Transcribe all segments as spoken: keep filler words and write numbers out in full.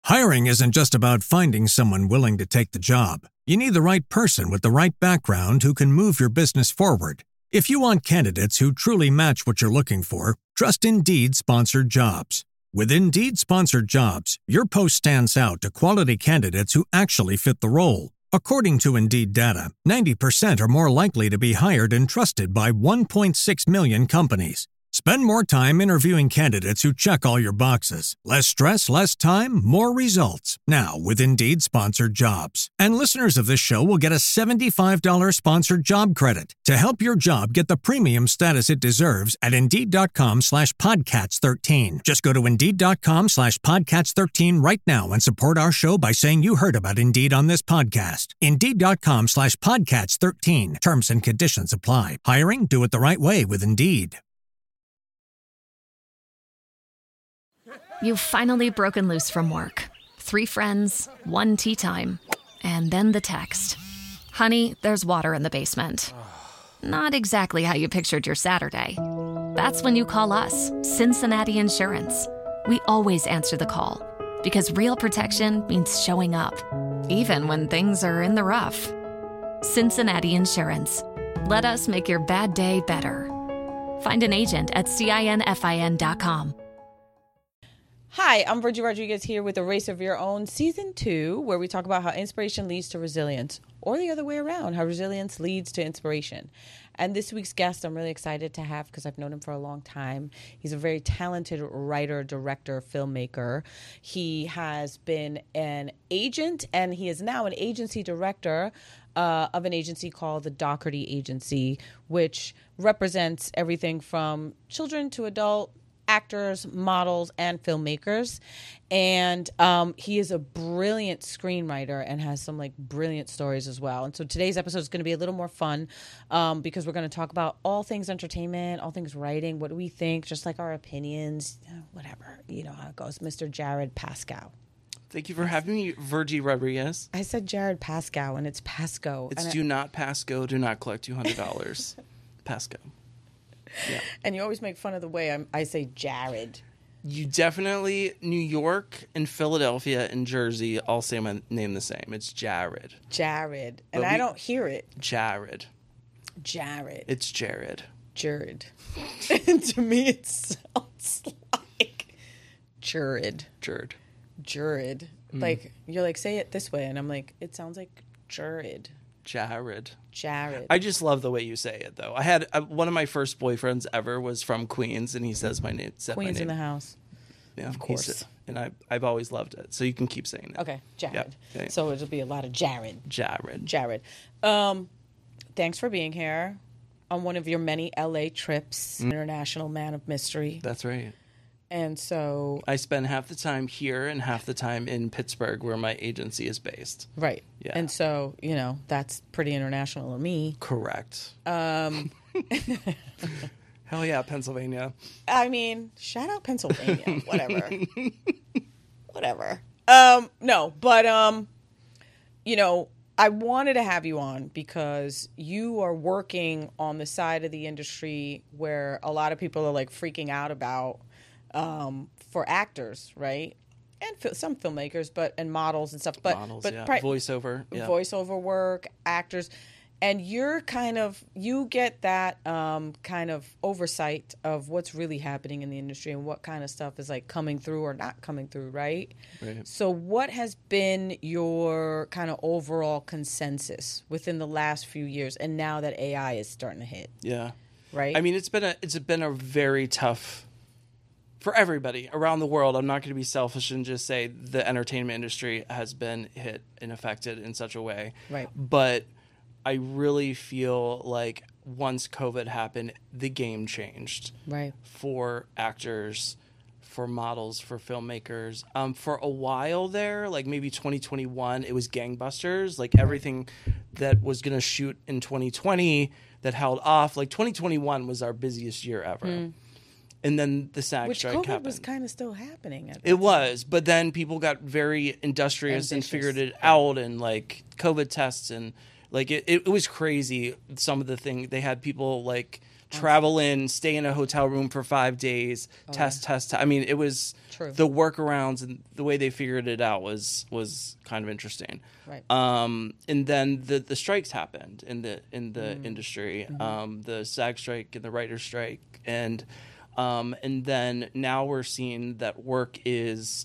Hiring isn't just about finding someone willing to take the job. You need the right person with the right background who can move your business forward. If you want candidates who truly match what you're looking for, trust Indeed Sponsored Jobs. With Indeed Sponsored Jobs, your post stands out to quality candidates who actually fit the role. According to Indeed data, ninety percent are more likely to be hired and trusted by one point six million companies. Spend more time interviewing candidates who check all your boxes. Less stress, less time, more results. Now with Indeed Sponsored Jobs. And listeners of this show will get a seventy-five dollars sponsored job credit to help your job get the premium status it deserves at Indeed.com slash Podcats 13. Just go to Indeed.com slash Podcats 13 right now and support our show by saying you heard about Indeed on this podcast. Indeed.com slash Podcats 13. Terms and conditions apply. Hiring? Do it the right way with Indeed. You've finally broken loose from work. Three friends, one tea time, and then the text. Honey, there's water in the basement. Not exactly how you pictured your Saturday. That's when you call us, Cincinnati Insurance. We always answer the call because real protection means showing up, even when things are in the rough. Cincinnati Insurance. Let us make your bad day better. Find an agent at cinfin dot com. Hi, I'm Virgie Rodriguez here with Erase of Your Own Season two, where we talk about how inspiration leads to resilience, or the other way around, how resilience leads to inspiration. And this week's guest I'm really excited to have because I've known him for a long time. He's a very talented writer, director, filmmaker. He has been an agent, and he is now an agency director uh, of an agency called the Doherty Agency, which represents everything from children to adult actors, models, and filmmakers. And um, he is a brilliant screenwriter and has some like brilliant stories as well. And so today's episode is going to be a little more fun um, because we're going to talk about all things entertainment, all things writing, what do we think, just like our opinions, whatever, you know how it goes. Mister Jared Pascoe. Thank you for having me, Virgie Rodriguez. I said Jared Pascoe, and it's Pascoe. It's and do I- not Pascoe, do not collect two hundred dollars. Pascoe. Yeah. And you always make fun of the way I'm, I say Jared. You definitely, New York and Philadelphia and Jersey all say my name the same. It's Jared. Jared. And But I we- don't hear it. Jared. Jared. It's Jared. Jared. And to me, it sounds like Jared. Jared. Jared. Mm. Like, you're like, say it this way. And I'm like, it sounds like Jared. Jared. Jared. I just love the way you say it, though. I had uh, one of my first boyfriends ever was from Queens, and he says my name. Said Queens my name. in the house. Yeah, of course. Said, and I, I've always loved it. So you can keep saying it. Okay, Jared. Yep. Okay. So it'll be a lot of Jared. Jared. Jared. Um, thanks for being here on one of your many L A trips, mm. International Man of Mystery. That's right. And so I spend half the time here and half the time in Pittsburgh, where my agency is based. Right. Yeah. And so, you know, that's pretty international of me. Correct. Um, Hell yeah, Pennsylvania. I mean, shout out Pennsylvania. Whatever. Whatever. Um, no, but, um, you know, I wanted to have you on because you are working on the side of the industry where a lot of people are like freaking out about um, for actors, right? And fi- some filmmakers, but and models and stuff, but models, but yeah. pri- voiceover, yeah. voiceover work, actors, and you're kind of you get that um, kind of oversight of what's really happening in the industry and what kind of stuff is like coming through or not coming through, right? Right. So, what has been your kind of overall consensus within the last few years, and now that A I is starting to hit? Yeah, right. I mean, it's been a it's been a very tough. For everybody around the world, I'm not going to be selfish and just say the entertainment industry has been hit and affected in such a way. Right. But I really feel like once COVID happened, the game changed. Right. For actors, for models, for filmmakers. Um, for a while there, like maybe twenty twenty-one, it was gangbusters. Like everything that was going to shoot in twenty twenty that held off. Like twenty twenty-one was our busiest year ever. Mm. And then the SAG Which strike COVID happened. was kind of still happening. At that it time. was, but then people got very industrious Ambitious. and figured it out, and like COVID tests and like it, it, it was crazy. Some of the thing they had people like travel in, stay in a hotel room for five days, oh, test, yeah. test, test. I mean, it was True. the workarounds and the way they figured it out was was kind of interesting. Right. Um, and then the, the strikes happened in the in the mm. industry, mm-hmm. um, the SAG strike and the writer's strike, and um, and then now we're seeing that work is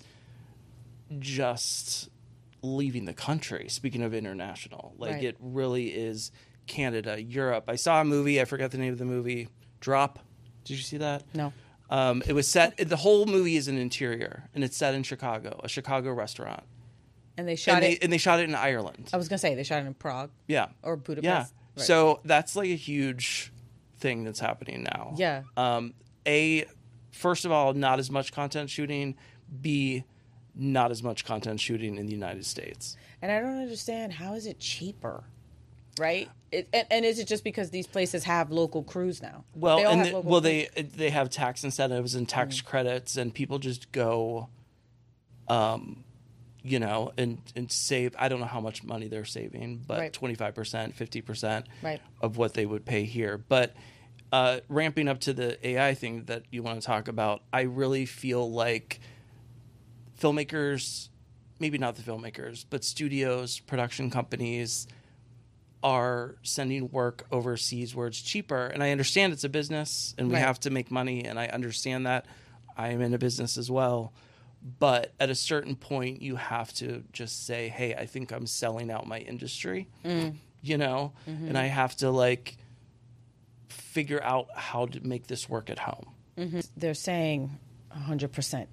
just leaving the country. Speaking of international, like right. it really is. Canada, Europe. I saw a movie. I forgot the name of the movie. Drop. Did you see that? No. Um, it was set. The whole movie is an interior, and it's set in Chicago, a Chicago restaurant. And they shot and it. They, and they shot it in Ireland. I was gonna say they shot it in Prague. Yeah. Or Budapest. Yeah. Right. So that's like a huge thing that's happening now. Yeah. Um. A. First of all, not as much content shooting. B. Not as much content shooting in the United States. And I don't understand, how is it cheaper? Right, it, and, and is it just because these places have local crews now? Well, they all and have the, local well, crews. they they have tax incentives and tax mm. credits, and people just go, um, you know, and and save. I don't know how much money they're saving, but twenty five percent, fifty percent of what they would pay here. But uh, ramping up to the A I thing that you want to talk about, I really feel like filmmakers, maybe not the filmmakers, but studios, production companies, are sending work overseas where it's cheaper. And I understand it's a business and we right. have to make money, and I understand that. I am in a business as well. But at a certain point, you have to just say, hey, I think I'm selling out my industry, mm. you know? Mm-hmm. And I have to, like, figure out how to make this work at home. Mm-hmm. They're saying one hundred percent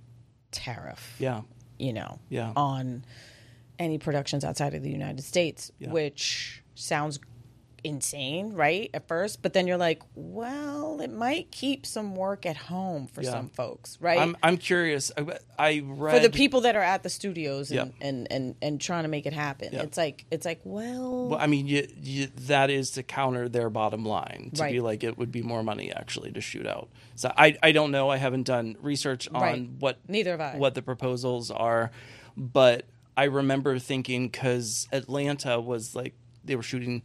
tariff, yeah, you know, yeah. on any productions outside of the United States, yeah. which sounds insane, right, at first, but then you're like, well, it might keep some work at home for yeah. some folks, right? I'm I'm curious. I, I read for the people that are at the studios and yeah. and, and, and trying to make it happen. Yeah. It's like it's like well, well, I mean, you, you, that is to counter their bottom line, to right. be like it would be more money actually to shoot out. So I I don't know. I haven't done research on right. what neither have I. what the proposals are, but I remember thinking, because Atlanta was like they were shooting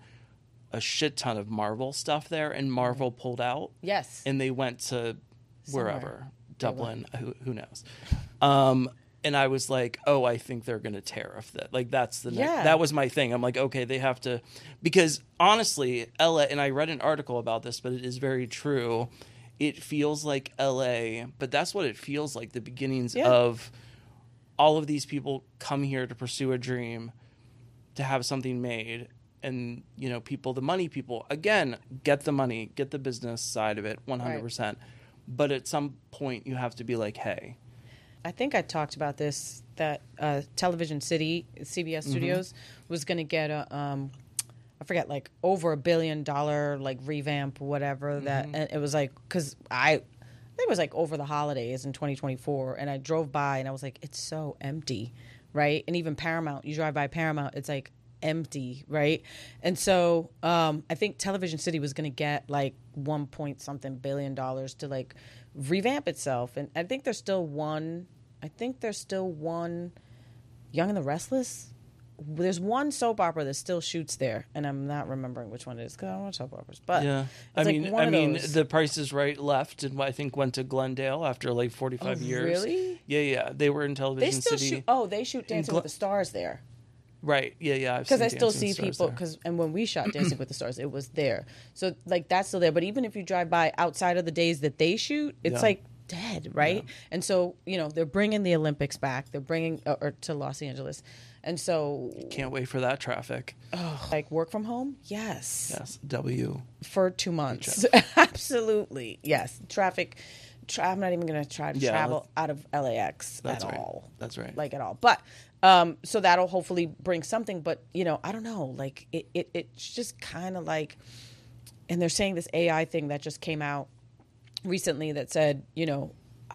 a shit ton of Marvel stuff there, and Marvel pulled out. Yes. And they went to wherever, Somewhere. Dublin, who, who knows. Um, and I was like, oh, I think they're going to tariff that. Like, that's the, yeah. next, that was my thing. I'm like, okay, they have to, because honestly, L A, and I read an article about this, but it is very true. It feels like L A, but that's what it feels like, the beginnings yeah. of all of these people come here to pursue a dream, to have something made. And, you know, people, the money people, again, get the money, get the business side of it, one hundred percent. Right. But at some point, you have to be like, hey. I think I talked about this, that uh, Television City, C B S mm-hmm. Studios, was going to get a, um, I forget, like over a billion dollar, like revamp, whatever. Mm-hmm. That and it was like, because I, I think it was like over the holidays in twenty twenty-four, and I drove by and I was like, it's so empty, right? And even Paramount, you drive by Paramount, it's like empty, right? And so um I think Television City was going to get like one point something billion dollars to like revamp itself, and I think there's still one I think there's still one Young and the Restless. There's one soap opera that still shoots there, and I'm not remembering which one it is because I don't watch soap operas. But yeah, I like mean, one I of mean, those. The Price is Right left, and I think went to Glendale after like forty-five oh, years. Really? Yeah, yeah. They were in Television they still City. Shoot, oh, they shoot Dancing Gl- with the Stars there. Right. Yeah. Yeah. Because I still see people. Because and when we shot Dancing with the Stars, it was there. So like that's still there. But even if you drive by outside of the days that they shoot, it's yeah. like dead, right? Yeah. And so you know they're bringing the Olympics back. They're bringing uh, or to Los Angeles, and so can't wait for that traffic. Oh, like work from home? Yes. Yes. W for two months. Absolutely. Yes. Traffic. Tra- I'm not even going to try to yeah, travel out of L A X at right. all. That's right. Like at all. But um, so that'll hopefully bring something. But, you know, I don't know. Like it, it it's just kind of like, and they're saying this A I thing that just came out recently that said, you know,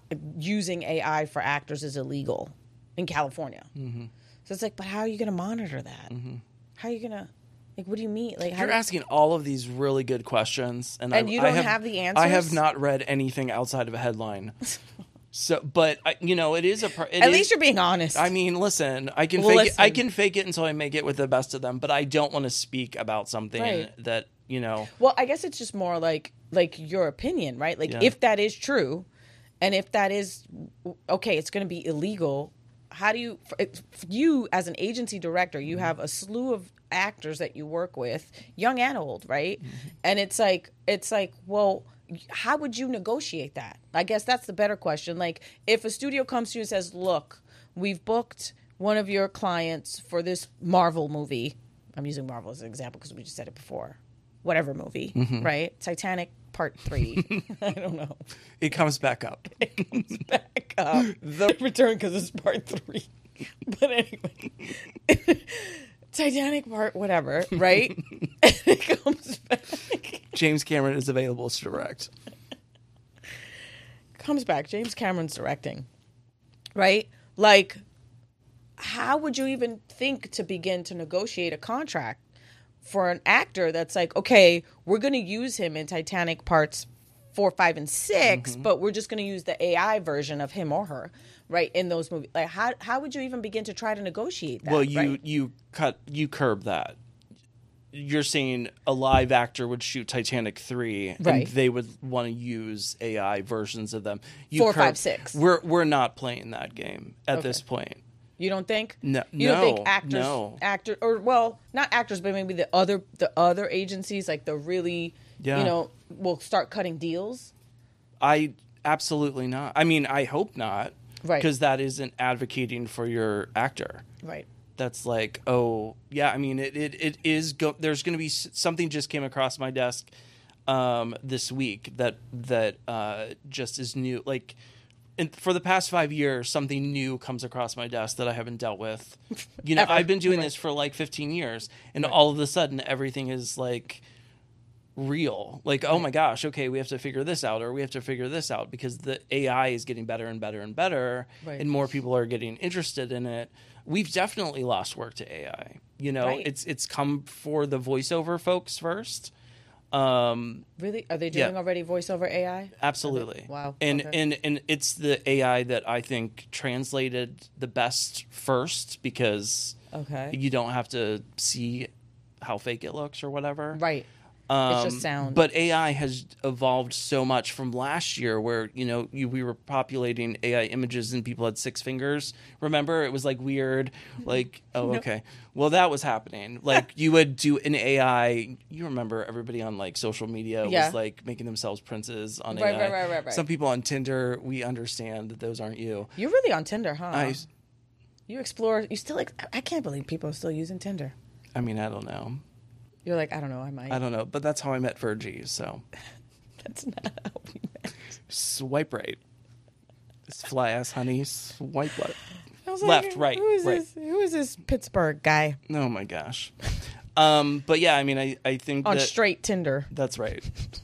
using A I for actors is illegal in California. Mm-hmm. So it's like, but how are you going to monitor that? Mm-hmm. How are you going to? Like, what do you mean? Like, how you're do, asking all of these really good questions, and, and I, you don't I have, have the answers. I have not read anything outside of a headline. So, but I, you know, it is a. It At is, least you're being honest. I mean, listen, I can well, fake listen. it. I can fake it until I make it with the best of them, but I don't want to speak about something right. that you know. Well, I guess it's just more like like your opinion, right? Like Yeah. if that is true, and if that is okay, it's going to be illegal. How do you, for you as an agency director, you have a slew of actors that you work with, young and old, right? Mm-hmm. And it's like, it's like, well, how would you negotiate that? I guess that's the better question. Like, if a studio comes to you and says, look, we've booked one of your clients for this Marvel movie. I'm using Marvel as an example because we just said it before. Whatever movie, mm-hmm. right? Titanic Part three. I don't know. It comes back up. It comes back up. The return because it's part three. But anyway. Titanic part whatever, right? And it comes back. James Cameron is available to direct. Comes back. James Cameron's directing. Right? Like, how would you even think to begin to negotiate a contract for an actor that's like, okay, we're going to use him in Titanic parts four, five, and six, mm-hmm. but we're just going to use the A I version of him or her, right, in those movies. Like, how how would you even begin to try to negotiate that? Well, you right? you cut you curb that. You're saying a live actor would shoot Titanic three, right. and they would want to use A I versions of them. You four, curb, five, six. We're we're not playing that game at okay. this point. You don't think? No, you no, don't think actors, no. actor, or well, not actors, but maybe the other the other agencies, like the really, yeah. you know, will start cutting deals. I absolutely not. I mean, I hope not, right? Because that isn't advocating for your actor, right? That's like, oh yeah. I mean, it it, it is. Go- there's going to be something just came across my desk um, this week that that uh, just is new, like. And for the past five years, something new comes across my desk that I haven't dealt with. You know, I've been doing this for like fifteen years, and right. all of a sudden, everything is like real. Like, oh my gosh, okay, we have to figure this out, or we have to figure this out because the A I is getting better and better and better, right. and more people are getting interested in it. We've definitely lost work to A I. You know, right. it's it's come for the voiceover folks first. Um, really? Are they doing yeah. already voiceover A I? Absolutely. They, wow. And, okay. and and it's the A I that I think translated the best first because okay. you don't have to see how fake it looks or whatever. Right. Um, it's just sound. But A I has evolved so much from last year where, you know, you, we were populating A I images and people had six fingers. Remember? It was like weird. Like, oh, no. okay. Well, that was happening. Like you would do an A I. You remember everybody on like social media yeah. was like making themselves princes on right, A I. Right, right, right, right. Some people on Tinder, we understand that those aren't you. You're really on Tinder, huh? I, you explore. You still like. I can't believe people are still using Tinder. I mean, I don't know. You're like, I don't know, I might. I don't know, but that's how I met Virgie, so. That's not how we met. Swipe right. This fly ass honey, swipe left. I was Left, like, right, who is right. This, who is this Pittsburgh guy? Oh my gosh. Um, but yeah, I mean, I, I think On that, straight Tinder. That's right.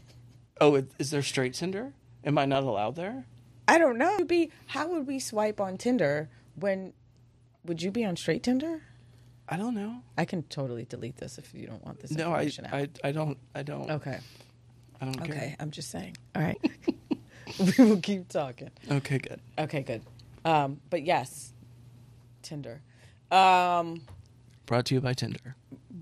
Oh, is there straight Tinder? Am I not allowed there? I don't know. Be how would we swipe on Tinder when, would you be on straight Tinder? I don't know. I can totally delete this if you don't want this no, information I, out. I, I don't. I don't. Okay. I don't care. Okay, I'm just saying. All right. We will keep talking. Okay, good. Okay, good. Um, but yes, Tinder. Um, Brought to you by Tinder.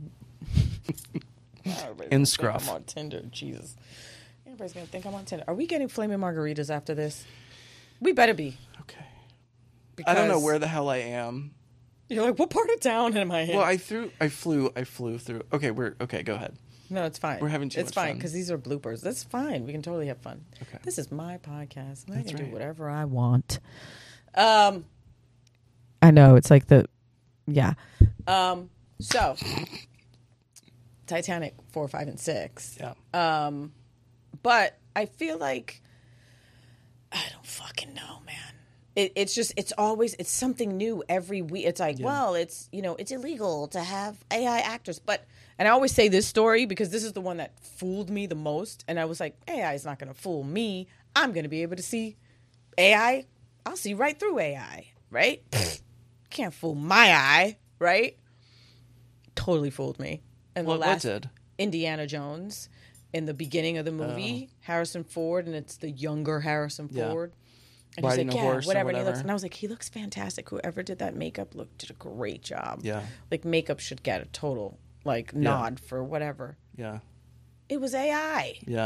And Scruff. I'm on Tinder. Jesus. Everybody's going to think I'm on Tinder. Are we getting flaming margaritas after this? We better be. Okay. Because I don't know where the hell I am. You're like, what part of town am I in? Well, I threw, I flew, I flew through. Okay, we're okay. Go ahead. No, it's fine. We're having too It's much fine fun. because these are bloopers. That's fine. We can totally have fun. Okay. This is my podcast, and I That's can right. do whatever I want. Um, I know it's like the, yeah. Um, so, Titanic four, five, and six. Yeah. Um, but I feel like I don't fucking know, man. It, it's just, it's always, it's something new every week. It's like, Yeah. well, it's, you know, it's illegal to have A I actors. But, and I always say this story because this is the one that fooled me the most. And I was like, A I is not going to fool me. I'm going to be able to see A I. I'll see right through A I, right? Can't fool my eye, right? Totally fooled me. And What, the last, what did? Indiana Jones in the beginning of the movie, Oh. Harrison Ford, and it's the younger Harrison Yeah. Ford. And Riding he's like, a yeah, horse or whatever. And, he whatever. looks, and I was like, he looks fantastic. Whoever did that makeup looked did a great job. Yeah. Like makeup should get a total like nod for whatever. Yeah. It was A I. Yeah.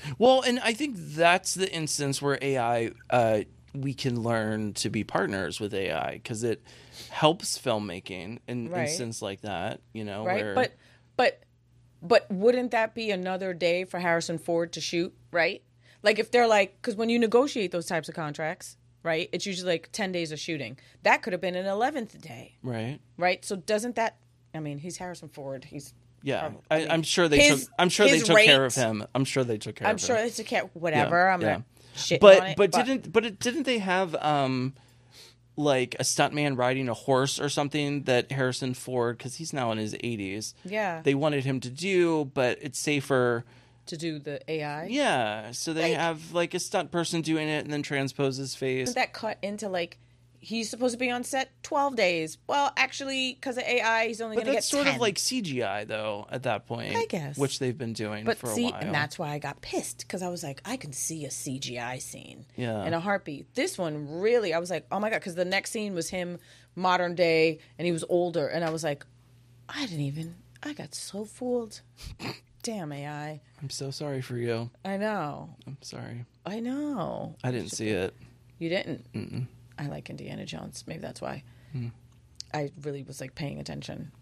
Well, and I think that's the instance where A I, uh, we can learn to be partners with A I because it helps filmmaking in Right. instance like that, you know, Right. where, But but but wouldn't that be another day for Harrison Ford to shoot, right? Like if they're like, because when you negotiate those types of contracts, right, it's usually like ten days of shooting. That could have been an eleventh day, right. right? So doesn't that, I mean, he's Harrison Ford. He's, Yeah, Probably- I, I mean, I'm sure they his- took. I'm sure they his took care of rate- him. I'm sure they took care I'm of sure him. it's a cat, whatever. I'm yeah. not shitting But on it. but didn't but it, didn't they have um like a stuntman riding a horse or something that Harrison Ford, because he's now in his eighties, Yeah. they wanted him to do, but it's safer. to do the A I? Yeah, so they Like- have like a stunt person doing it and then transpose his face. Isn't that cut into like, he's supposed to be on set twelve days. Well, actually, because of A I, he's only But going to get that's sort ten. of like C G I though at that point. I guess. which they've been doing But for see, a while. and that's why I got pissed, because I was like, I can see a C G I scene Yeah. in a heartbeat. This one, really, I was like, oh my God, because the next scene was him modern day, and he was older, and I was like, I didn't even, I got so fooled. Damn A I. I'm so sorry for you. I know. I'm sorry. I know. I didn't see it. You didn't? Mm-mm. I like Indiana Jones. Maybe that's why. Hmm. I really was like paying attention.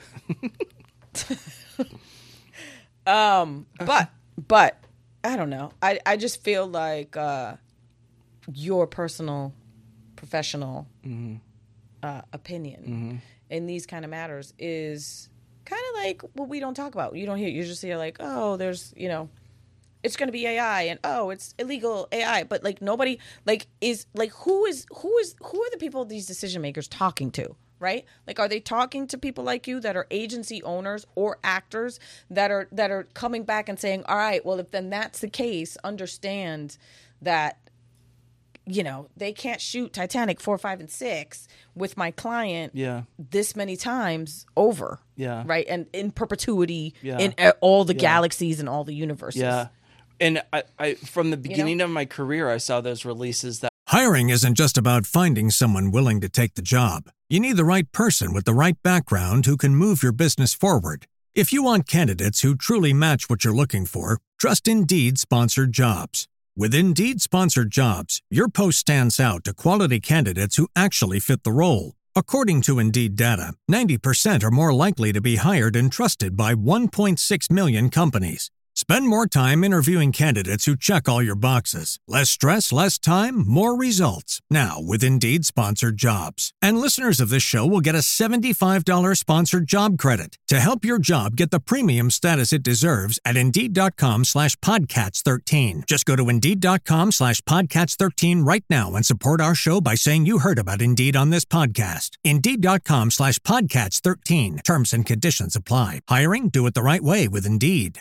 um, but but I don't know. I I just feel like uh, your personal, professional Mm-hmm. uh, opinion in these kind of matters is kind of like what we don't talk about. You don't hear. You just hear like, oh, there's you know. It's going to be A I and oh, it's illegal A I, but like nobody like is like who is who is who are the people these decision makers talking to, right? Like are they talking to people like you that are agency owners or actors that are that are coming back and saying, "All right, well if then that's the case, understand that you know, they can't shoot Titanic four, five, and six with my client Yeah. this many times over." Yeah. Right? And in perpetuity Yeah. in uh, all the galaxies and all the universes. Yeah. And I, I from the beginning of my career, I saw those releases that Hiring isn't just about finding someone willing to take the job. You need the right person with the right background who can move your business forward. If you want candidates who truly match what you're looking for, trust Indeed sponsored jobs. With Indeed sponsored jobs, your post stands out to quality candidates who actually fit the role. According to Indeed data, ninety percent are more likely to be hired and trusted by one point six million companies. Spend more time interviewing candidates who check all your boxes. Less stress, less time, more results. Now with Indeed sponsored jobs. And listeners of this show will get a seventy-five dollars sponsored job credit to help your job get the premium status it deserves at Indeed.com slash Podcats 13. Just go to Indeed.com slash Podcats 13 right now and support our show by saying you heard about Indeed on this podcast. Indeed.com slash Podcats 13. Terms and conditions apply. Hiring? Do it the right way with Indeed.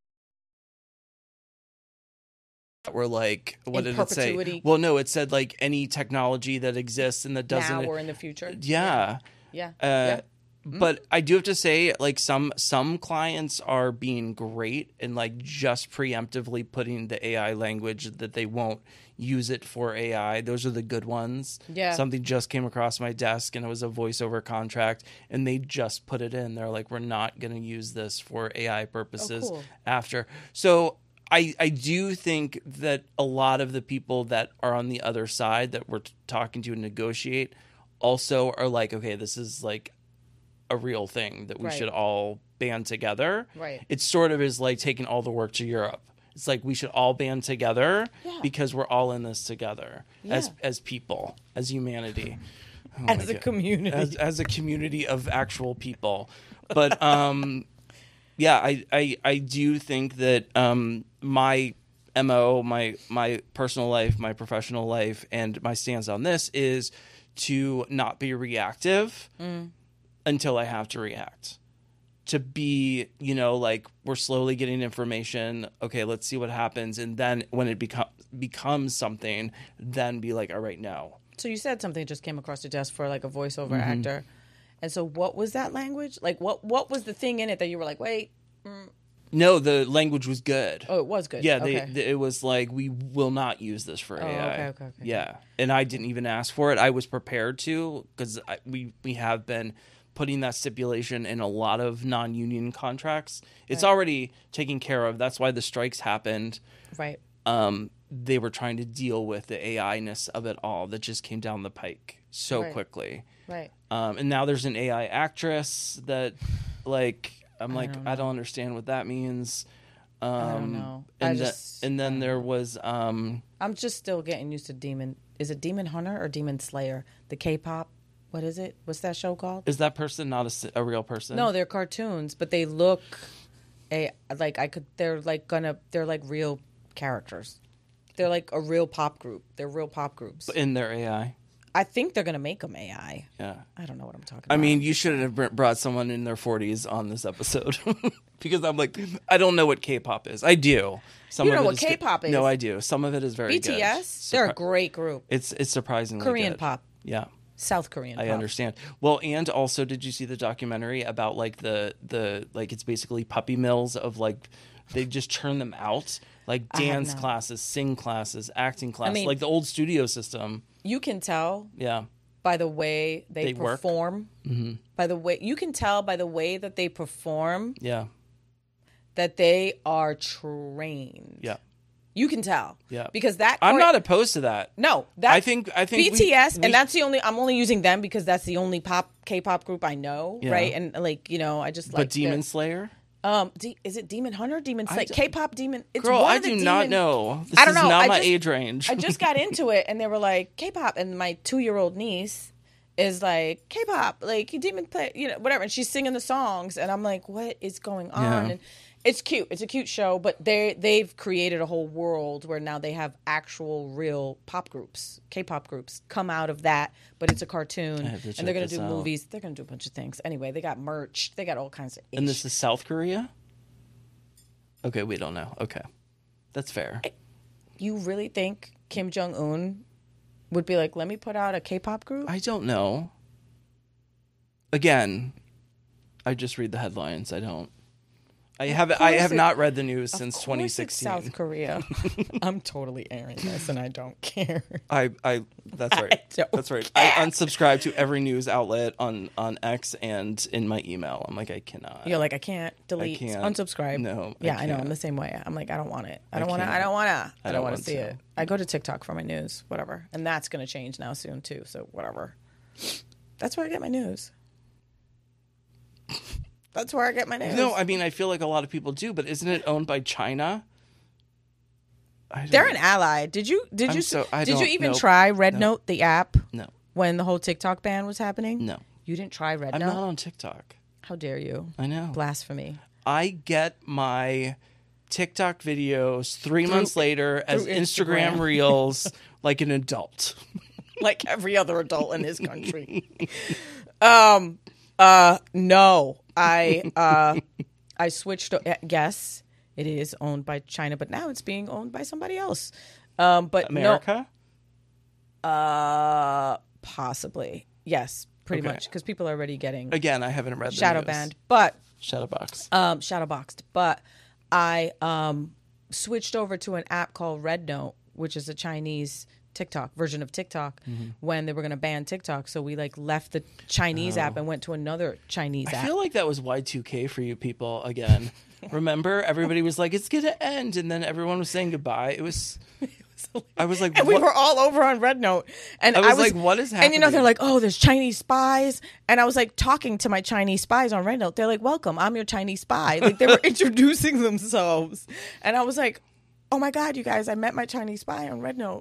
were like, what In did it say? perpetuity. Well, no, it said like any technology that exists and that doesn't. now or in the future. yeah. Yeah. Uh, yeah. But I do have to say, like some some clients are being great and like just preemptively putting the A I language that they won't use it for A I. Those are the good ones. Yeah. Something just came across my desk and it was a voiceover contract, and they just put it in. They're like, we're not going to use this for A I purposes Oh, cool. after. So I I do think that a lot of the people that are on the other side that we're t- talking to and negotiate also are like, okay, this is like a real thing that we Right. should all band together. Right. It sort of is like taking all the work to Europe. It's like we should all band together Yeah. because we're all in this together as Yeah. as people, as humanity. Oh As my a God. community. As, as a community of actual people. But um yeah, I, I I do think that um my M O, my my personal life, my professional life, and my stance on this is to not be reactive Mm. until I have to react. To be, you know, like we're slowly getting information. Okay, let's see what happens, and then when it becomes becomes something, then be like, all right, no. So you said something just came across your desk for like a voiceover Mm-hmm. actor. And so what was that language? Like what what was the thing in it that you were like, wait, No, the language was good. oh, it was good. Yeah, they, okay. they- it was like, we will not use this for A I. okay, okay, okay. Yeah, and I didn't even ask for it. I was prepared to because we we have been putting that stipulation in a lot of non-union contracts. It's Right. already taken care of. That's why the strikes happened. Right. Um, they were trying to deal with the A I-ness of it all that just came down the pike so Right. quickly. Right. Um, and now there's an A I actress that, like, I'm like, don't I don't understand what that means. Um, I don't know. I And, the- just- and I then don't there was, um, I'm just still getting used to Demon. Is it Demon Hunter or Demon Slayer? The K-pop. What is it? What's that show called? is that person not a, s- a real person? No, they're cartoons, but they look a like I could. They're like gonna. They're like real characters. They're like a real pop group. They're real pop groups. in their A I. I think they're gonna make them A I. Yeah. I don't know what I'm talking about. I mean, you should have br- brought someone in their forties on this episode because I'm like, I don't know what K-pop is. I do. Some You of know it what is good. K-pop is. No, I do. Some of it is very B T S. good. They're a Surpri- great group. It's it's surprisingly Korean good. pop. Yeah. South Korean. I pop. understand. Well, and also, did you see the documentary about like the the like it's basically puppy mills of like they just churn them out like I have dance not. classes, sing classes, acting classes, mean- like the old studio system. You can tell Yeah. by the way they, They work. perform. Mm-hmm. By the way, you can tell by the way that they perform Yeah. that they are trained. Yeah. You can tell. Yeah. Because that I'm chore- not opposed to that. No, that I think I think we- B T S, we- and that's the only. I'm only using them because that's the only pop K-pop group I know, Yeah. right? And like you know, I just but like Demon their- Slayer? Um, D, is it Demon Hunter? Demon Slayer? d- K-pop Demon? It's Girl, one I of the do not demon- know. This I don't is know. not I my just- age range. I just got into it, and they were like K-pop, and my two-year-old niece is like K-pop, like Demon Play, you know, whatever, and she's singing the songs, and I'm like, what is going on? Yeah. And it's cute. It's a cute show, but they they've created a whole world where now they have actual real pop groups, K-pop groups come out of that, but it's a cartoon, have to and check they're gonna this do out. movies. They're gonna do a bunch of things. Anyway, they got merch. They got all kinds of. And this ish. is South Korea? Okay, we don't know. Okay. That's fair. You really think Kim Jong Un would be like, let me put out a K-pop group? I don't know. Again, I just read the headlines. I don't. I have I course have it- not read the news Of since course twenty it's sixteen. South Korea. I'm totally airing this, and I don't care. I, I that's right. don't That's right. I unsubscribe to every news outlet on, on X and in my email. I'm like, I cannot. You're like, I can't delete, can't. unsubscribe. No, I yeah, I, know. I'm can't. the same way. I'm like, I don't want it. I I don't want to. I can't. don't want to. I I don't don't want want to see to. it. I go to TikTok for my news, whatever, and that's going to change now soon too. So whatever. That's where I get my news. That's where I get my news. No, I mean I feel like a lot of people do, but isn't it owned by China? I don't They're know. an ally. Did you? Did I'm you? so- I did you don't- even nope. try Red Nope. Note, the app, No. when the whole TikTok ban was happening? No. You didn't try Red I'm Note. not on TikTok. How dare you? I know. Blasphemy. I get my TikTok videos three months later as through Instagram, Instagram. Reels like an adult. Like every other adult in this country. um. Uh. No. I. Uh. I switched. o- Yes, it is owned by China, but now it's being owned by somebody else. Um. But America? no. Uh. Possibly. Yes. Pretty Okay. much because people are already getting Again, I haven't read the shadow news. banned, but. Shadowbox. um, shadowboxed, but I um, switched over to an app called Red Note, which is a Chinese TikTok version of TikTok Mm-hmm. when they were going to ban TikTok. So we like left the Chinese app and went to another Chinese Oh. I app. feel like that was Y two K for you people again. Remember? Everybody was like, it's going to end. And then everyone was saying goodbye. It was. I was like, and we what? were all over on Red Note. And I was like, what is And you know, they're happening? like, oh, there's Chinese spies. And I was like talking to my Chinese spies on Red Note. They're like, welcome, I'm your Chinese spy. Like they were introducing themselves. And I was like, oh my God, you guys, I met my Chinese spy on Red Note.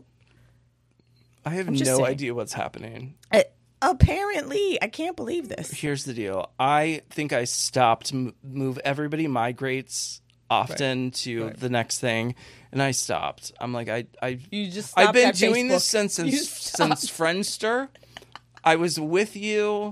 I have just no saying. idea what's happening. Uh, apparently, I can't believe this. Here's the deal. I think I stopped m- move everybody migrates often to the next thing, and I stopped. I'm like I I You just I've stopped been at doing this Facebook. since You since, stopped. since Friendster. I was with you,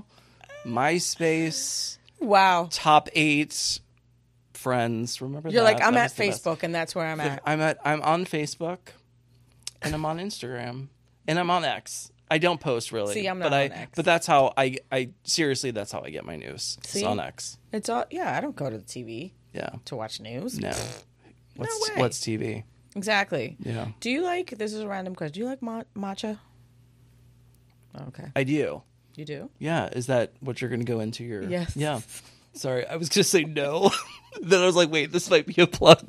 MySpace, Wow. top eight friends. Remember You're that? like, I'm That at was the best. Facebook, and that's where I'm at. I'm at I'm on Facebook, and I'm on Instagram, and I'm on X. I don't post really. See, I'm but not I, on X. But that's how I I seriously that's how I get my news. It's See? on X. It's all, yeah, I don't go to the T V Yeah. to watch news. No. What's way. what's T V? Exactly. Yeah. Do you like, this is a random question, do you like ma- matcha? Okay. I do. You do? Yeah. Is that what you're going to go into your... Yes. Yeah. Sorry, I was going to say no. Then I was like, wait, this might be a plug.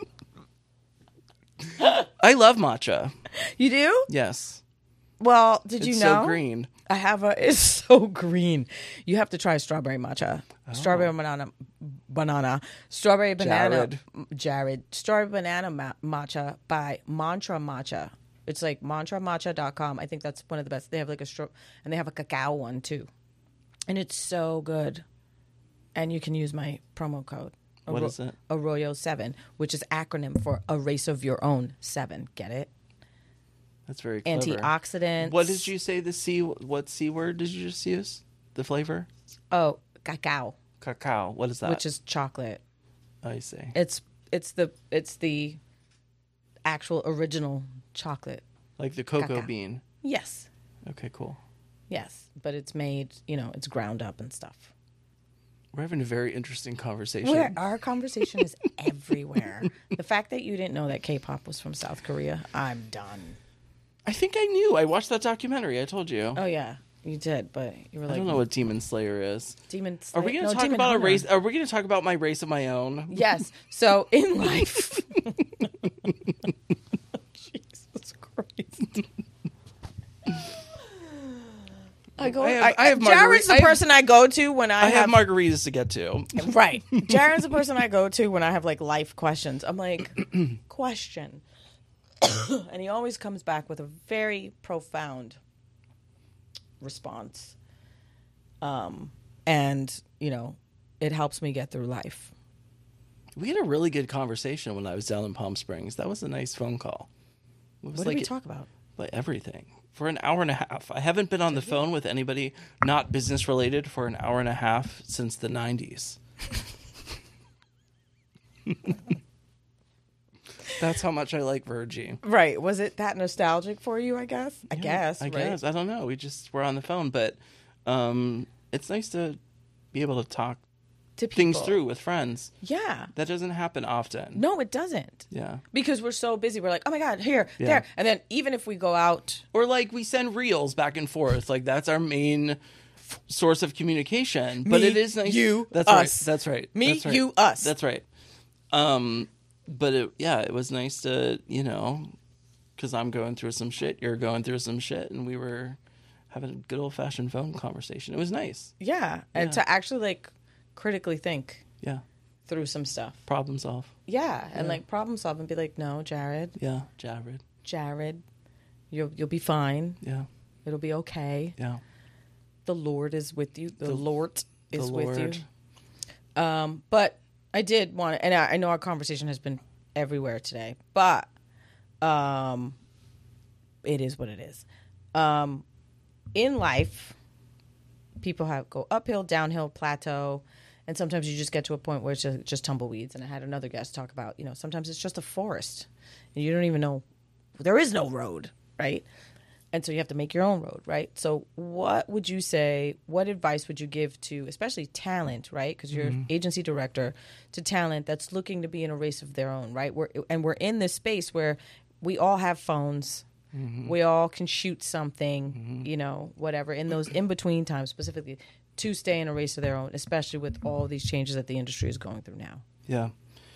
I love matcha. You do? Yes. Well, did you It's know? so green. I have a. It's so green. You have to try strawberry matcha. Oh. Strawberry banana, banana, strawberry banana. Jared. Jared. Strawberry banana ma- matcha by Mantra Matcha. It's like mantra matcha dot com. I think that's one of the best. They have like a straw, and they have a cacao one too, and it's so good. And you can use my promo code. What Arro- is it? Arroyo seven, which is acronym for A Race of Your Own seven. Get it? That's very clever. Antioxidants. What did you say the C, what C word did you just use? The flavor? Oh, cacao, Cacao. What is that? which is chocolate. I see. It's it's the it's the actual original chocolate. Like the cocoa Cacao. bean. Yes. Okay, cool. Yes, but it's made, you know, it's ground up and stuff. We're having a very interesting conversation. Where our conversation is everywhere. The fact that you didn't know that K-pop was from South Korea, I'm done. I think I knew. I watched that documentary. I told you. Oh yeah, you did, but you were like, I don't know what Demon Slayer is. Demon Are we going to talk about a race? Are we going to talk about my race of my own? Yes. So in life, Jesus Christ. I go. I have- I, I have Jared's margarita- the I have- person I go to when I, I have margaritas to get to. Right. Jared's the person I go to when I have like life questions. I'm like, question. And he always comes back with a very profound response. Um, and, you know, it helps me get through life. We had a really good conversation when I was down in Palm Springs. That was a nice phone call. It was What like did we talk about? Like everything. For an hour and a half. I haven't been on the phone with anybody not business related for an hour and a half since the nineties. That's how much I like Virgie. Right. Was it that nostalgic for you, I guess? I Yeah, guess. I right? guess. I don't know. We just were on the phone, but um, it's nice to be able to talk To people. things through with friends. Yeah. That doesn't happen often. No, it doesn't. Yeah. Because we're so busy. We're like, oh my God, here, Yeah. there. And then even if we go out. Or like we send reels back and forth. Like that's our main f- source of communication. But Me, it is nice. you, that's us. right. That's right. Me, That's right. you, us. That's right. Um, but it, yeah, it was nice to, you know, because I'm going through some shit, you're going through some shit, and we were having a good old fashioned phone conversation. It was nice. Yeah. And Yeah. to actually like critically think Yeah. through some stuff. Problem solve. Yeah. And Yeah. like problem solve and be like, no, Jared, Yeah. Jared. Jared, you'll, you'll be fine. Yeah. It'll be okay. Yeah. The Lord is with you. The, The- Lord is the with Lord. you. Um, but I did want to, and I, I know our conversation has been everywhere today, but um, it is what it is. Um, in life, people have go uphill, downhill, plateau, and sometimes you just get to a point where it's just, just tumbleweeds. And I had another guest talk about, you know, sometimes it's just a forest, and you don't even know there is no road, right? And so you have to make your own road, right? So what would you say, what advice would you give to, especially talent, right? Because you're Mm-hmm. agency director, to talent that's looking to be in a race of their own, right? We're, and we're in this space where we all have phones. Mm-hmm. We all can shoot something, you know, whatever, in those in-between times specifically to stay in a race of their own, especially with all these changes that the industry is going through now. Yeah.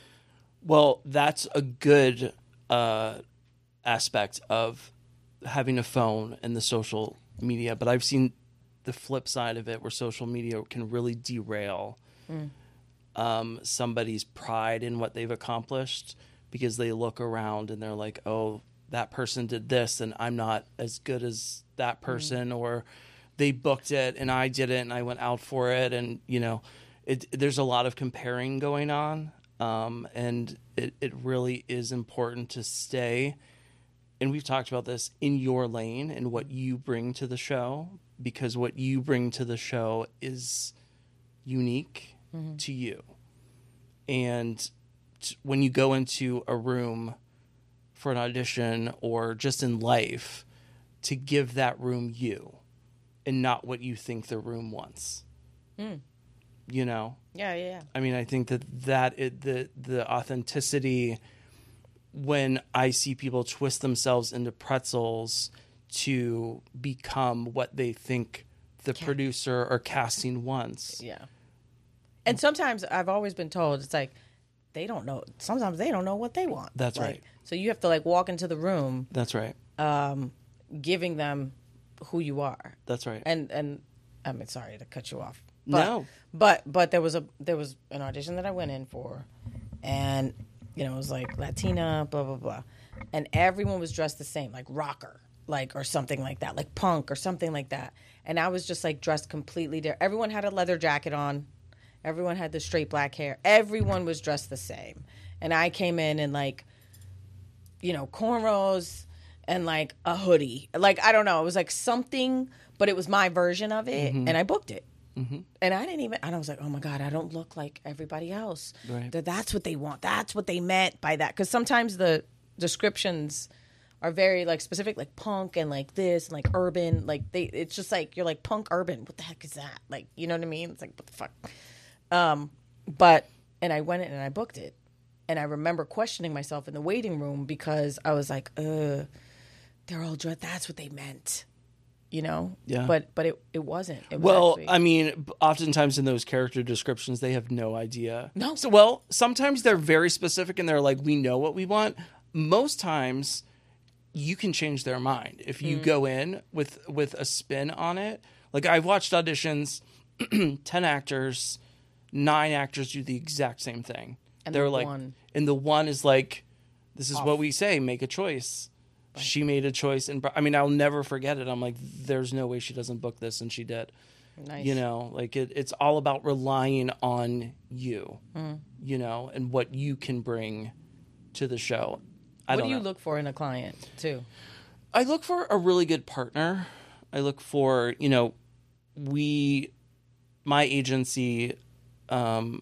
Well, that's a good uh, aspect of having a phone and the social media, but I've seen the flip side of it where social media can really derail mm. um, somebody's pride in what they've accomplished because they look around and they're like, oh, that person did this and I'm not as good as that person, mm. or they booked it and I didn't and I went out for it. And, you know, it, there's a lot of comparing going on. Um, and it, it really is important to stay, and we've talked about this, in your lane and what you bring to the show, because what you bring to the show is unique mm-hmm. to you. And t- when you go into a room for an audition or just in life, to give that room you and not what you think the room wants. Mm. You know? Yeah, yeah, yeah. I mean, I think that that it, the the authenticity, when I see people twist themselves into pretzels to become what they think the producer or casting wants. Yeah. And sometimes I've always been told, it's like, they don't know. Sometimes they don't know what they want. That's like, right. So you have to like walk into the room. That's right. Um, giving them who you are. That's right. And and I mean, sorry to cut you off. But, But, no. But but there was a there was an audition that I went in for, and you know it was like Latina, blah blah blah, and everyone was dressed the same, like rocker, like or something like that, like punk or something like that. And I was just like dressed completely different. Everyone had a leather jacket on. Everyone had the straight black hair. Everyone was dressed the same. And I came in in like, you know, cornrows and like a hoodie. Like, I don't know. It was like something, but it was my version of it. Mm-hmm. And I booked it. Mm-hmm. And I didn't even, and I was like, oh my God, I don't look like everybody else. Right. That That's what they want. That's what they meant by that. Because sometimes the descriptions are very like specific, like punk and like this and like urban. Like they, it's just like, you're like punk urban. What the heck is that? Like, you know what I mean? It's like, what the fuck? Um, but, and I went in and I booked it. And I remember questioning myself in the waiting room because I was like, uh, they're all dressed. That's what they meant, you know? Yeah. But, but it, it wasn't. It was well, actually... I mean, oftentimes in those character descriptions, they have no idea. No. So, well, sometimes they're very specific and they're like, we know what we want. Most times you can change their mind if you mm. go in with, with a spin on it. Like I've watched auditions, ten actors, nine actors do the exact same thing. And they're the like, one. And the one is like, this is Off. What we say, make a choice. Right. She made a choice. And I mean, I'll never forget it. I'm like, there's no way she doesn't book this. And she did. Nice. You know, like it, it's all about relying on you, mm. you know, and what you can bring to the show. I what don't do you know. look for in a client, too? I look for a really good partner. I look for, you know, we, my agency, um,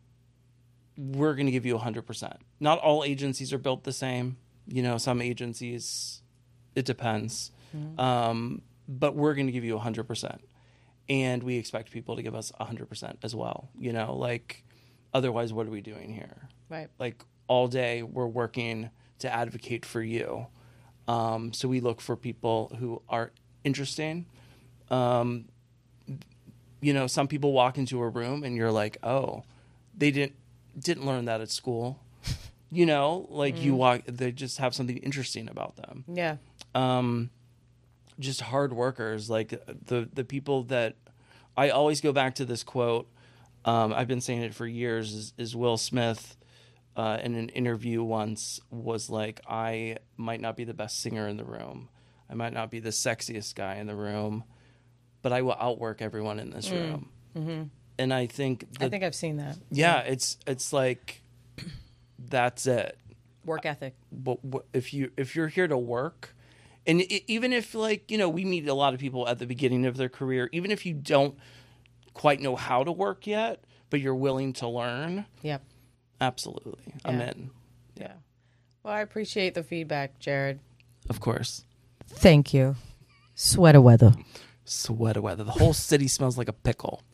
we're going to give you one hundred percent. Not all agencies are built the same. You know, some agencies, it depends. Mm-hmm. Um, but we're going to give you one hundred percent. And we expect people to give us one hundred percent as well. You know, like, otherwise, what are we doing here? Right. Like, all day we're working to advocate for you. Um, so we look for people who are interesting. Um, you know, some people walk into a room and you're like, oh, they didn't, didn't learn that at school. You know, like mm. you walk, they just have something interesting about them. Yeah. Um, just hard workers, like the, the people that I always go back to this quote. Um, I've been saying it for years is, is Will Smith, uh, in an interview once was like, I might not be the best singer in the room. I might not be the sexiest guy in the room, but I will outwork everyone in this mm. room. Mm-hmm. And I think that, I think I've seen that. Yeah, it's it's like that's it. Work ethic. But if you if you're here to work, and it, even if like you know we meet a lot of people at the beginning of their career, even if you don't quite know how to work yet, but you're willing to learn. Yep. Absolutely, yeah. I'm in. Yeah. Well, I appreciate the feedback, Jared. Of course. Thank you. Sweater weather. Sweater weather. The whole city smells like a pickle.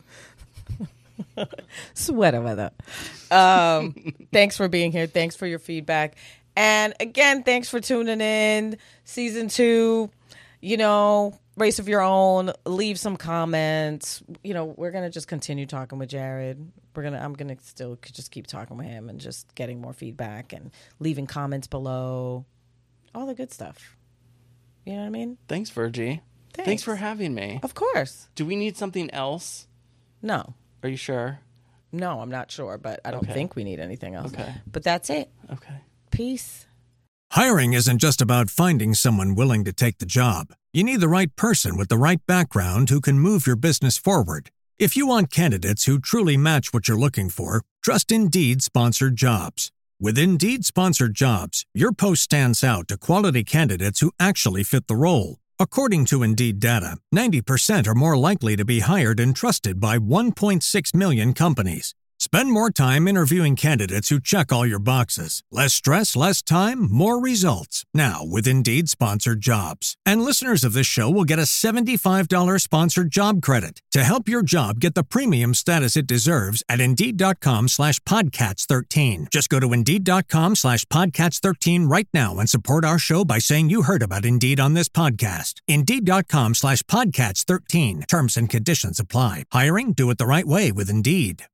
Sweater weather. Um, thanks for being here. Thanks for your feedback. And again, thanks for tuning in. Season two, you know, Race of Your Own. Leave some comments. You know, we're going to just continue talking with Jared. We're going to, I'm going to still just keep talking with him and just getting more feedback and leaving comments below. All the good stuff. You know what I mean? Thanks, Virgie. Thanks. Thanks for having me. Of course. Do we need something else? No. Are you sure? No, I'm not sure, but I don't okay. think we need anything else. Okay. But that's it. Okay. Peace. Hiring isn't just about finding someone willing to take the job. You need the right person with the right background who can move your business forward. If you want candidates who truly match what you're looking for, trust Indeed Sponsored Jobs. With Indeed Sponsored Jobs, your post stands out to quality candidates who actually fit the role. According to Indeed data, ninety percent are more likely to be hired and trusted by one point six million companies. Spend more time interviewing candidates who check all your boxes. Less stress, less time, more results. Now, with Indeed Sponsored Jobs. And listeners of this show will get a seventy-five dollars sponsored job credit to help your job get the premium status it deserves at Indeed.com slash Podcats 13. Just go to Indeed.com slash Podcats 13 right now and support our show by saying you heard about Indeed on this podcast. Indeed.com slash Podcats 13. Terms and conditions apply. Hiring? Do it the right way with Indeed.